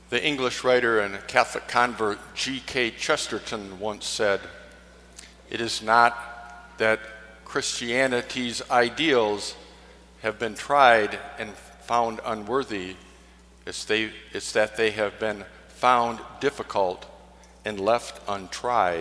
The English writer and Catholic convert G.K. Chesterton once said, "It is not that Christianity's ideals have been tried and found unworthy, it's that they have been found difficult and left untried."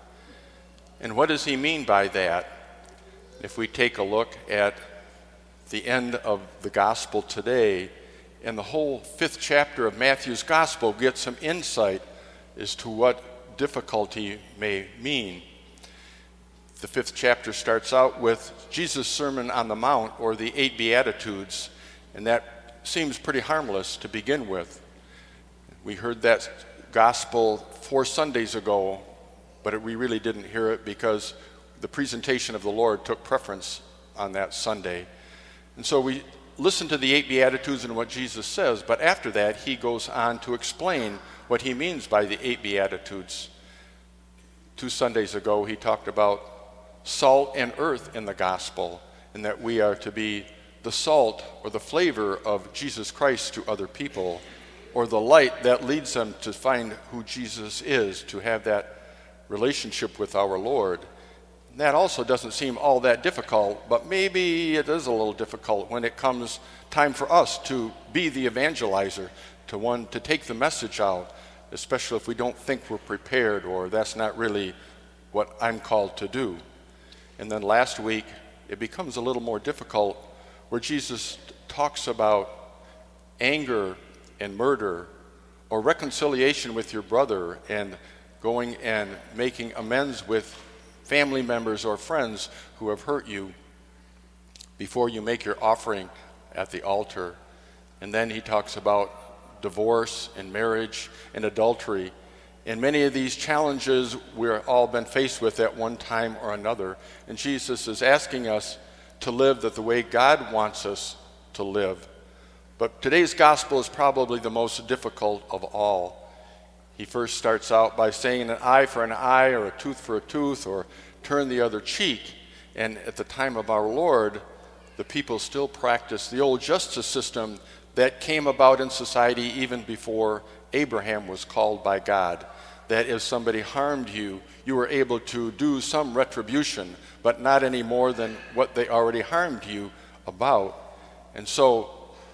And what does he mean by that? If we take a look at the end of the gospel today, and the whole 5th chapter of Matthew's gospel gets some insight as to what difficulty may mean. The 5th chapter starts out with Jesus' Sermon on the Mount, or the 8 Beatitudes, and that seems pretty harmless to begin with. We heard that gospel 4 Sundays ago, but we really didn't hear it because the presentation of the Lord took preference on that Sunday. And so we listen to the 8 Beatitudes and what Jesus says, but after that he goes on to explain what he means by the 8 Beatitudes. 2 Sundays ago he talked about salt and earth in the gospel, and that we are to be the salt or the flavor of Jesus Christ to other people, or the light that leads them to find who Jesus is, to have that relationship with our Lord. That also doesn't seem all that difficult, but maybe it is a little difficult when it comes time for us to be the evangelizer, to take the message out, especially if we don't think we're prepared or that's not really what I'm called to do. And then last week, it becomes a little more difficult where Jesus talks about anger and murder, or reconciliation with your brother, and going and making amends with family members or friends who have hurt you before you make your offering at the altar. And then he talks about divorce and marriage and adultery. And many of these challenges we've all been faced with at one time or another. And Jesus is asking us to live the way God wants us to live. But today's gospel is probably the most difficult of all. He first starts out by saying an eye for an eye, or a tooth for a tooth, or turn the other cheek. And at the time of our Lord, the people still practiced the old justice system that came about in society even before Abraham was called by God. That if somebody harmed you, you were able to do some retribution, but not any more than what they already harmed you about. And so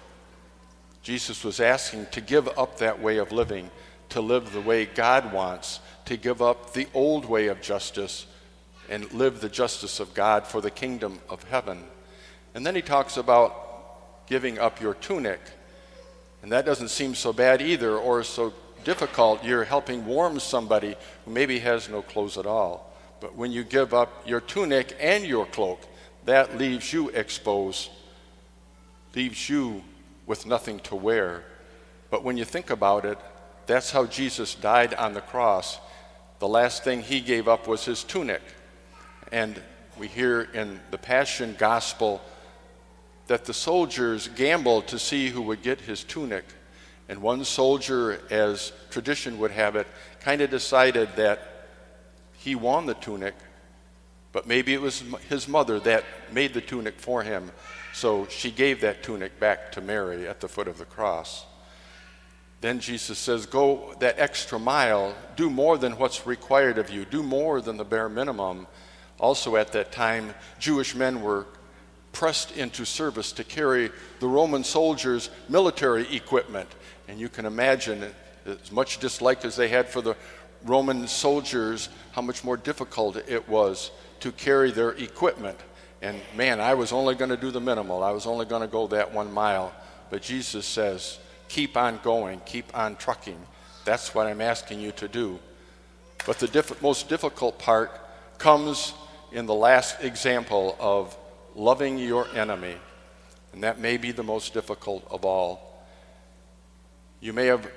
Jesus was asking to give up that way of living, to live the way God wants, to give up the old way of justice and live the justice of God for the kingdom of heaven. And then he talks about giving up your tunic. And that doesn't seem so bad either, or so difficult. You're helping warm somebody who maybe has no clothes at all. But when you give up your tunic and your cloak, that leaves you exposed, leaves you with nothing to wear. But when you think about it, that's how Jesus died on the cross. The last thing he gave up was his tunic. And we hear in the Passion Gospel that the soldiers gambled to see who would get his tunic. And one soldier, as tradition would have it, kind of decided that he won the tunic, but maybe it was his mother that made the tunic for him. So she gave that tunic back to Mary at the foot of the cross. Then Jesus says, go that extra mile, do more than what's required of you, do more than the bare minimum. Also at that time, Jewish men were pressed into service to carry the Roman soldiers' military equipment. And you can imagine, as much dislike as they had for the Roman soldiers, how much more difficult it was to carry their equipment. And man, I was only going to do the minimal. I was only going to go that 1 mile. But Jesus says, keep on going, keep on trucking. That's what I'm asking you to do. But the most difficult part comes in the last example of loving your enemy. And that may be the most difficult of all. You may have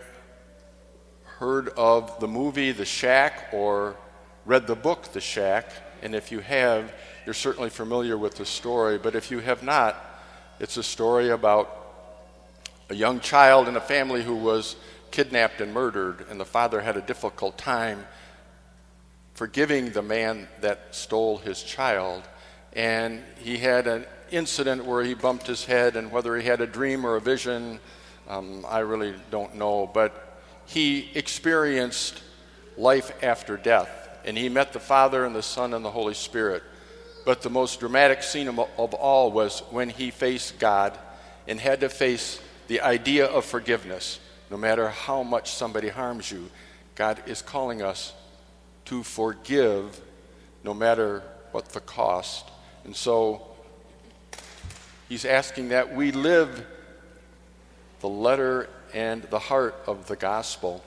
heard of the movie The Shack or read the book The Shack. And if you have, you're certainly familiar with the story. But if you have not, it's a story about a young child in a family who was kidnapped and murdered, and the father had a difficult time forgiving the man that stole his child. And he had an incident where he bumped his head, and whether he had a dream or a vision, I really don't know. But he experienced life after death, and he met the Father and the Son and the Holy Spirit. But the most dramatic scene of all was when he faced God and had to face the idea of forgiveness. No matter how much somebody harms you, God is calling us to forgive no matter what the cost. And so he's asking that we live the letter and the heart of the gospel.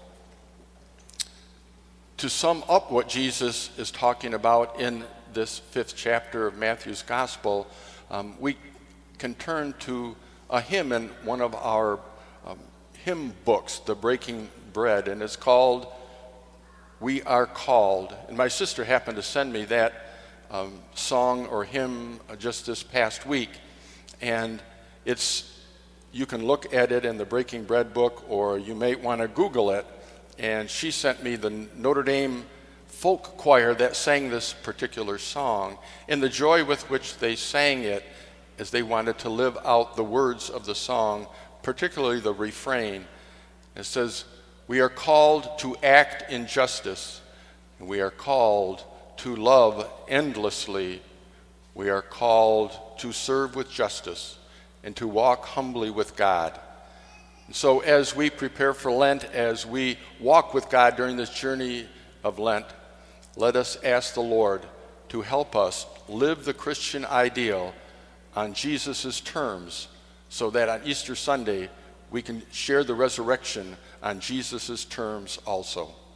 To sum up what Jesus is talking about in this 5th chapter of Matthew's gospel, we can turn to a hymn in one of our hymn books, The Breaking Bread, and it's called We Are Called. And my sister happened to send me that song or hymn just this past week, and you can look at it in the Breaking Bread book, or you may want to Google it. And she sent me the Notre Dame folk choir that sang this particular song, and the joy with which they sang it as they wanted to live out the words of the song, particularly the refrain. It says, we are called to act in justice, and we are called to love endlessly. We are called to serve with justice and to walk humbly with God. And so as we prepare for Lent, as we walk with God during this journey of Lent, let us ask the Lord to help us live the Christian ideal on Jesus' terms, so that on Easter Sunday we can share the resurrection on Jesus' terms also.